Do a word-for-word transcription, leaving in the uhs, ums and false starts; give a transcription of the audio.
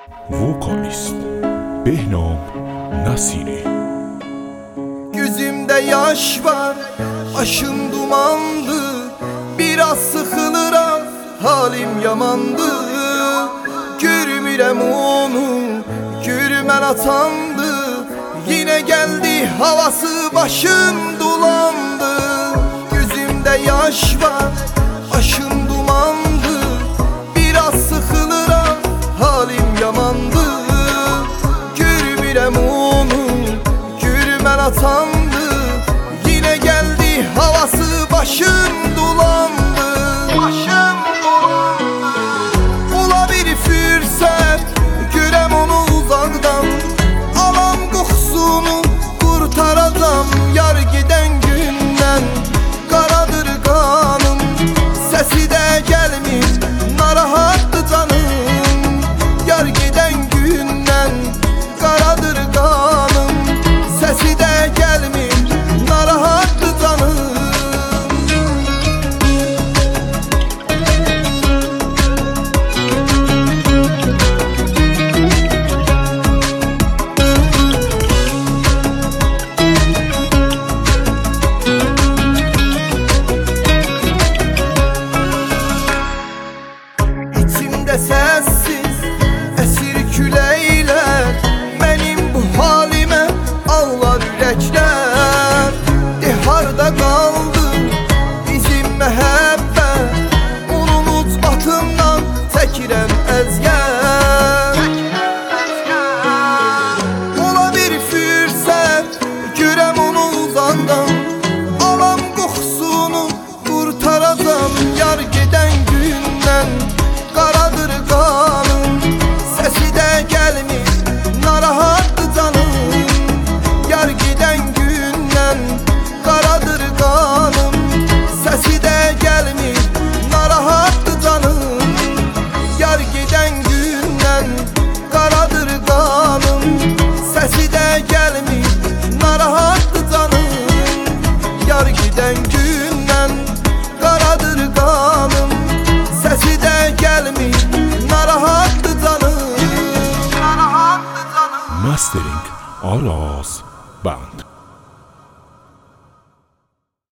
Vokalist Behnam Nasiri. Gözümde yaş var, aşım dumandı, biraz sıkılıram, halim yamandı. Görmürəm onu, görmən atandı, yine geldi havası, başım dolandı. Gözümde yaş var, aşım dumandı, biraz sıkılıram, halim yamandı. Görmürəm onu, görmən atandı, yine geldi havası, başım dolandı. Başım dolandı. Ola bir fürsət, görəm onu uzaqdan, alam qoxusunu qurtarazam. Yar gedən gündən qaradır qanım, səsi də gəlmir, narahatdır canım. Yar gedən gündən qaradır qanım, səsi də gəlmir, narahatdır canım. İçimdə səssiz əsir küləklər, mənim bu halimə ağlar ürəklər. De harda qaldı bizim məhəbbət, onun ucbatından çəkirəm əzgər. Ola bir fürsət, görəm onu uzaqdan, alam qoxusunu qurtarazam. Yar gedən gündən qaradır qanım, səsi də gəlmir, narahatdır canım. Yar gedən gündən qaradır qanım, səsi də gəlmir, narahatdır canım. Yar gedən gündən qaradır qanım, səsi də gəlmir, narahatdır canım. Yar gedən gündən qaradır qanım, səsi də gəlmir, narahatdır canım. Narahatdır canım. Mastering Aras Band.